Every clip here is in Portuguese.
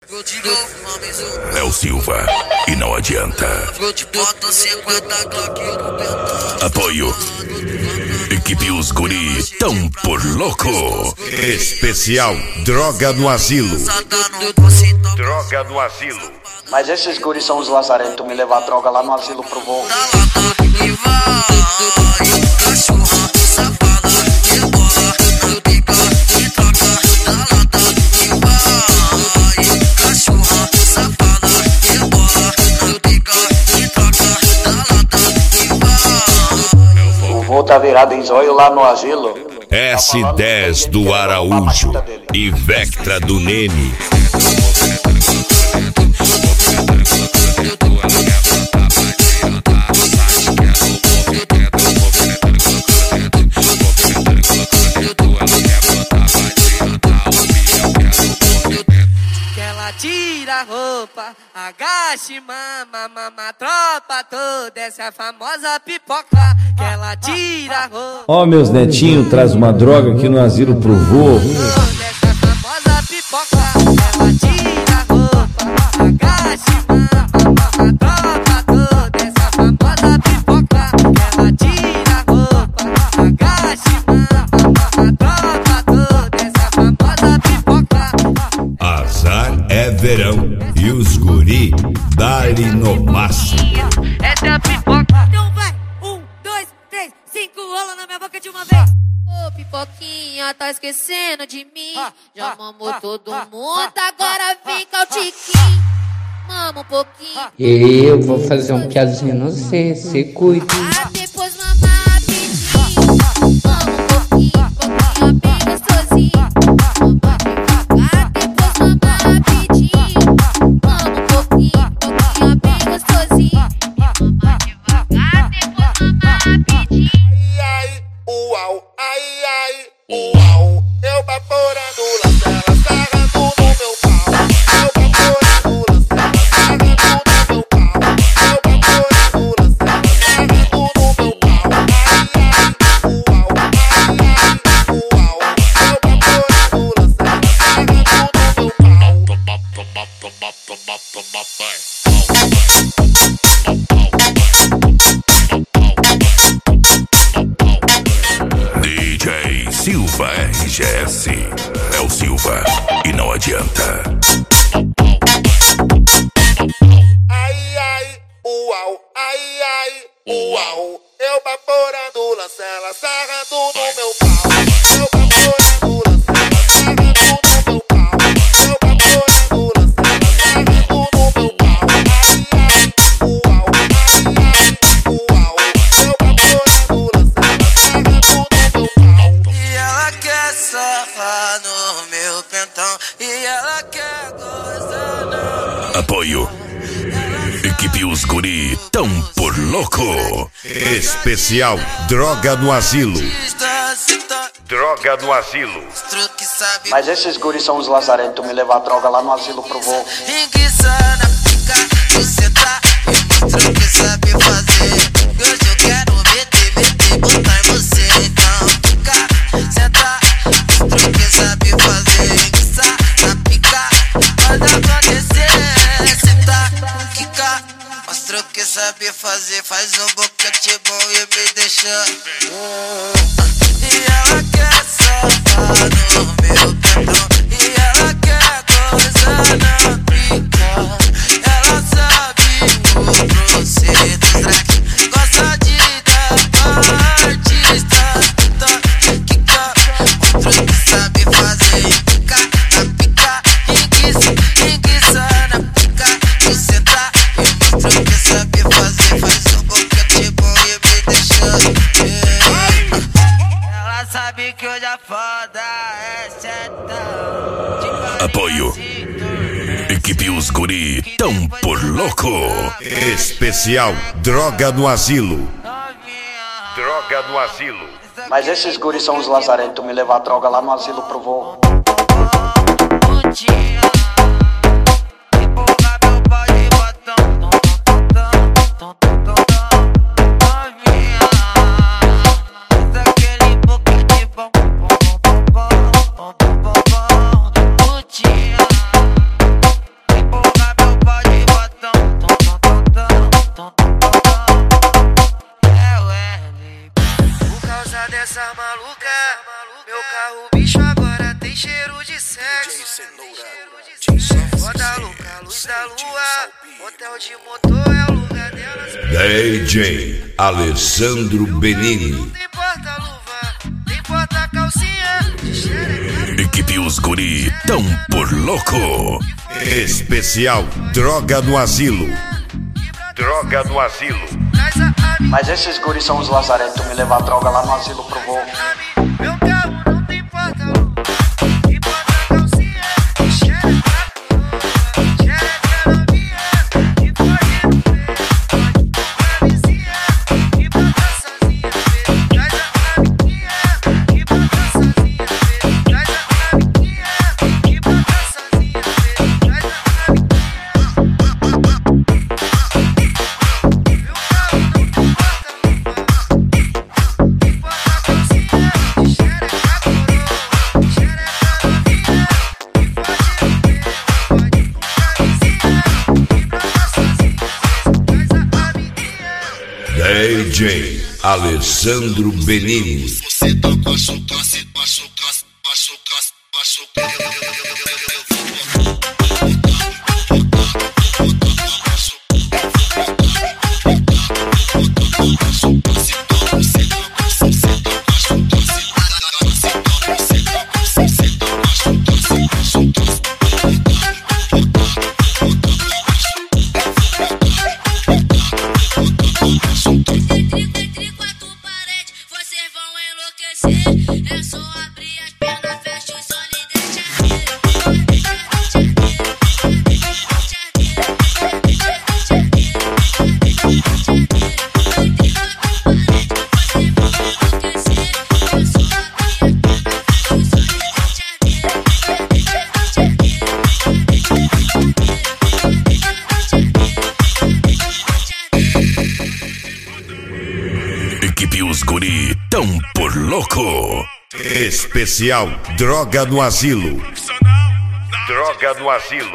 É o Silva e não adianta. Apoio. Equipe Os Guri tão por louco. Especial Droga no Asilo. Droga no Asilo. Mas esses guris são os lazarentos, me levar droga lá no asilo pro vô. O vô tá virado em zóio lá no asilo. S10 do Araújo e Vectra do Nene. Tira a roupa, agache, mama, tropa toda, essa é a famosa pipoca. Que ela tira a roupa. Ó, meus netinhos, traz uma droga aqui no asilo pro vô. Essa é a famosa pipoca. Ela tira a roupa, agache, mama, tropa toda, essa é a famosa pipoca. Ela tira a roupa, agache, mama, tropa toda, essa é a famosa pipoca. Azar é verão e os guri dali no máximo. Essa é a pipoca. Então vai, 1, 2, 3, 5, rola na minha boca de uma vez. Ô, pipoquinha, tá esquecendo de mim? Já mamou todo mundo, agora vem cá o tiquinho. Mama um pouquinho. Eu vou fazer um piadinho no C, se cuida. Depois mama rapidinho. Mama um pouquinho, pouquinho bem gostosinho. Mama devagar, depois mama rapidinho. Mama um pouquinho, pouquinho bem gostosinho. Mama devagar, depois mama rapidinho. Ai, uau, uau. Eu vaporando lá, ela sarrando no meu pau. Eu vaporando lá, ela sarrando no meu pau. Eu vaporando lá, ela sarrando no meu pau. Uau, eu vaporando lá, ela sarrando no meu pau. DJ Silva RGS. É o Silva e não adianta. Uau. Eu vaporando lança, ela sarrando no meu pau. Eu vaporando lança, ela sarrando no meu pau. Eu vaporando lança, ela sarrando no meu pau. Uau. Eu vaporando lança, ela sarrando no meu pau. E ela quer sarrar no meu pentão. E ela quer gozar no... Apoio. Equipe Os Guri tão por louco. Especial Droga no Asilo. Droga no Asilo. Mas esses guris são os lazarentos, me levar droga lá no asilo pro vô. Enguiça na pica, você tá. Eu mostro que sabe fazer. Hoje eu quero meter, botar em você. Então fica, senta. Mostro que sabe fazer. Enguiça na pica, pode acontecer. Senta, fica. Mostrou que sabe fazer, faz um boquete bom e me deixa. E ela quer sarrar no meu pentão. E ela quer gozar na pica. Ela sabe o procedimento. Gosta de dar pra artista. Kika, mostrou que sabe fazer. Fica na pica, enguiça na pica. Você tá, eu mostro que sabe fazer. Faz um boquete bom e me deixa. Ela sabe que hoje a foda é setão. Apoio. Equipe Os Guri tão por louco. Especial Droga no Asilo. Droga no Asilo. Mas esses guris são os lazarentos, me levar droga lá no asilo pro vô. parte da lua, hotel de motor é o lugar delas. DJ Alessandro Benini. Não importa a luva, não importa a calcinha de xereca. Equipe Os Guri tão por louco. Especial Droga no Asilo. Droga no Asilo. Mas esses guris são os lazarentos, me levar droga lá no asilo pro vô. Meu carro não tem porta-luva, importa a calcinha de xereca. Xereca novinha, e pode não ver. Pode pra vizinha, e bota sozinha, vê. Traz a amiguinha, e bota sozinha, vê. Traz a amiguinha, e bota sozinha, vê. Traz a amiguinha. Meu carro não tem DJ Alessandro Benini. Você tá machucado, se machucado, machucado, machucado. É só abrir as pernas, fecha os olhos e deixa Equipe Os Guri tão por louco. Especial Droga no Asilo. Droga no Asilo.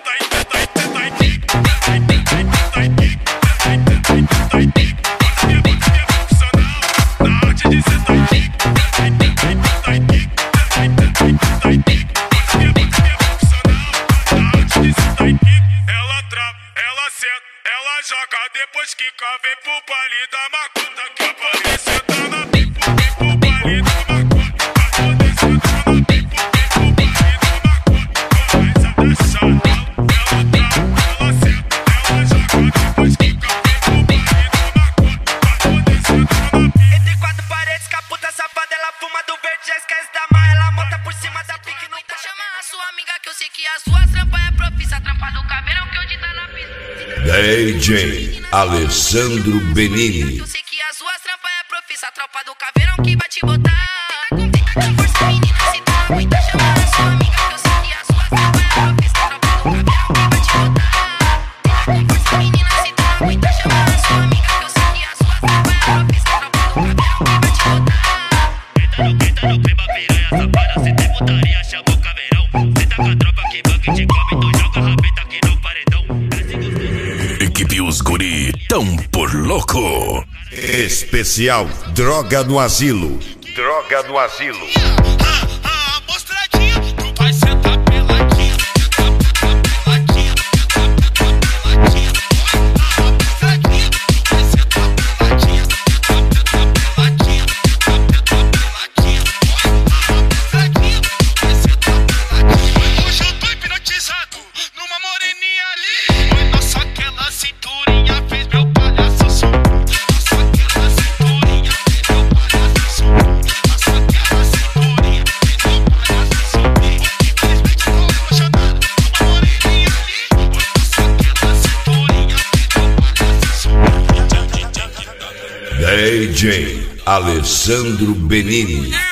Ela senta, ela joga, depois quica, vem pro baile da macunda. Que a polícia tá na pipo, vem pro baile da macunda. A polícia tá na pipo, vem pro baile da macunda. Começa a deixar, ela trava, ela senta, ela joga, depois quica, vem pro baile da macunda. A polícia tá na pipo. Entre quatro paredes, que a puta safada, ela fuma do verde, já esquece da marra, ela monta por cima da pique no Então chama a sua amiga que eu sei que as suas trampas é profissa. Trampa do caveirão que hoje tá na pista. DJ Alessandro Benini. Eu sei que as suas trampas é profissa. Tropa do caveirão que vai te botar. Com força menina, se tu não aguenta, chama a sua amiga que eu sei que as suas trampas é profissa. Tropa do caveirão que vai te botar. Com força menina, se tu não aguenta, chama a sua amiga que eu sei que as suas trampas é profissa. Tropa do caveirão que vai te botar. Entra no clima, piranha safada, cê tem putaria, chama o caveirão. Cê tá com a tropa que banca e te come, tu joga a rabeta aqui no paredão. Equipe Os Guri tão por louco. Especial Droga no Asilo. Droga no Asilo. Mostradinha, tu vai sentar peladinha, peladinha, peladinha. Mostradinha, tu vai sentar peladinha, peladinha, peladinha. Mostradinha, tu vai sentar peladinha. Hoje eu tô hipnotizado numa moreninha ali. Foi nossa aquela cinturinha fez meu palhaço subir. Nossa aquela cinturinha fez meu palhaço subir. Nossa aquela cinturinha fez meu palhaço subir. Infelizmente tô apaixonado numa moreninha ali. Foi nossa aquela cinturinha fez meu palhaço subir. DJ Alessandro Benini.